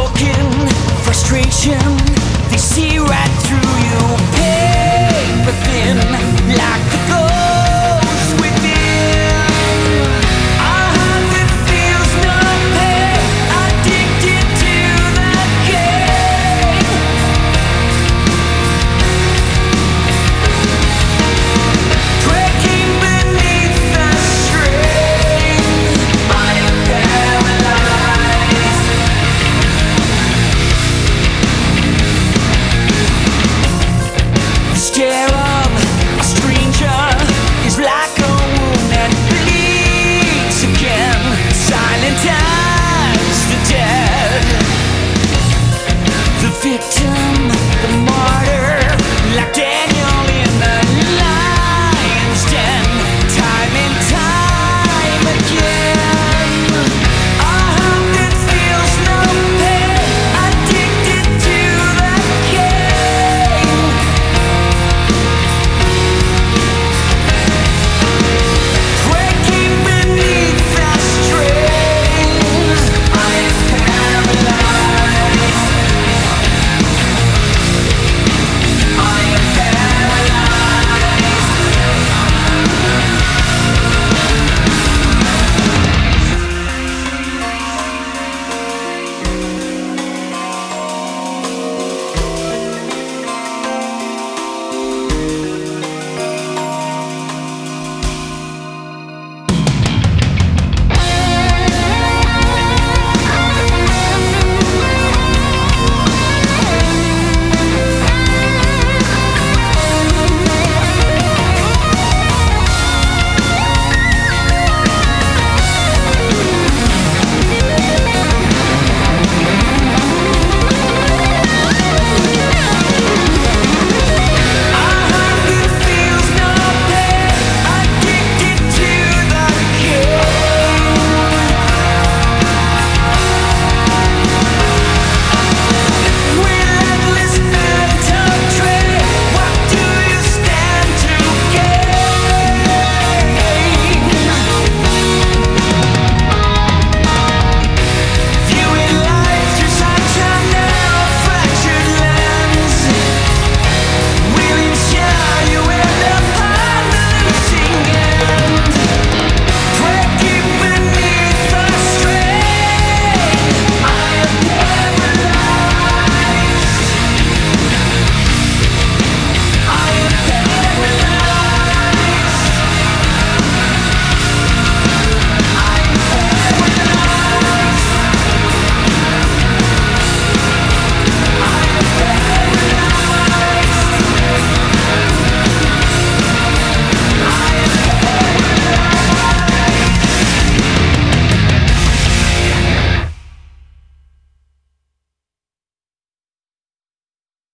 broken frustration, they see right through you. Paper thin, like the ghost within. A heart that feels no pain, addicted to the game. Breaking beneath the strain, mind paralyzed. The stare of a stranger is like a wound that bleeds again, silent as the dead. The victim